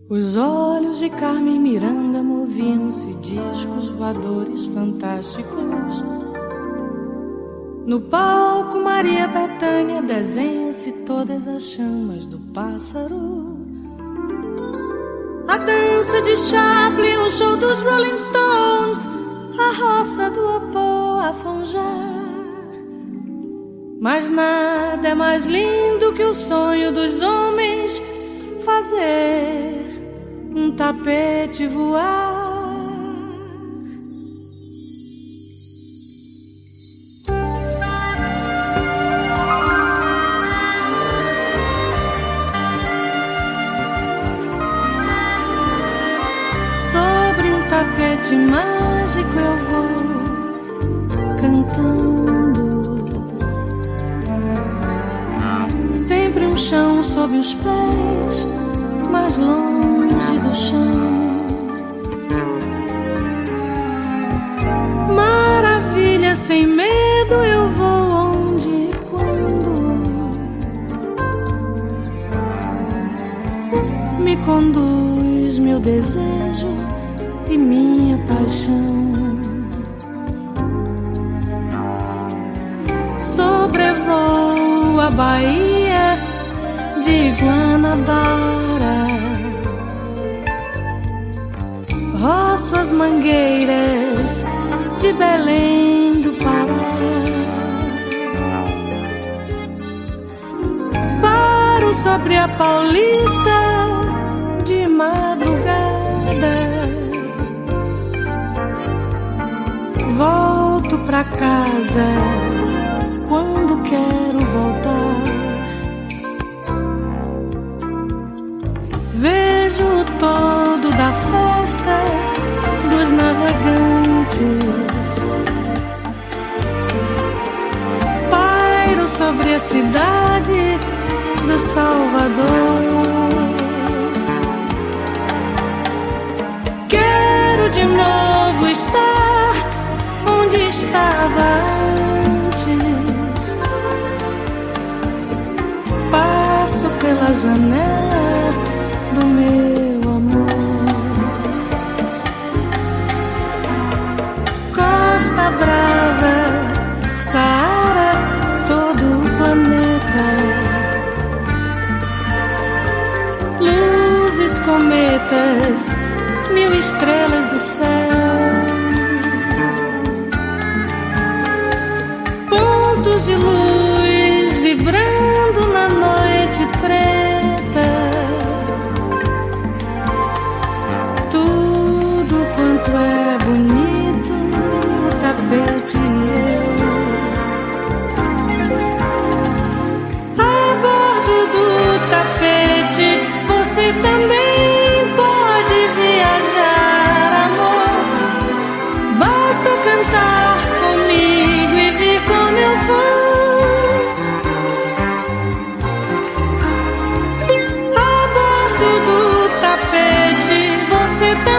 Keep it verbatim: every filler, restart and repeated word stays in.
Os olhos de Carmen Miranda moviam-se, discos voadores fantásticos. No palco Maria Bethânia desenha-se todas as chamas do pássaro. A dança de Chaplin, o show dos Rolling Stones, a roça do Opô a fonjar. Mas nada é mais lindo que o sonho dos homens, fazer um tapete voar. Sobre um tapete mágico eu vou cantando, sempre um chão sob os pés, mais longe do chão. Maravilha, sem medo eu vou onde e quando me conduz meu desejo e minha paixão. Sobrevoo a Bahia de Guanabara, roço as mangueiras de Belém do Pará, paro sobre a Paulista de madrugada, volto pra casa quando quero voltar. Vejo o todo da festa dos navegantes, pairo sobre a cidade do Salvador. Quero de novo estar onde estava antes. Passo pela janela do meu amor. Costa Brava, Saara, todo o planeta, luzes, cometas, mil estrelas do céu, pontos de luz vibrando na noite preta. Tudo quanto é bonito, o tapete e eu. A bordo do tapete você também pode viajar, amor. Basta cantar comigo e vir como eu for. A bordo do tapete você também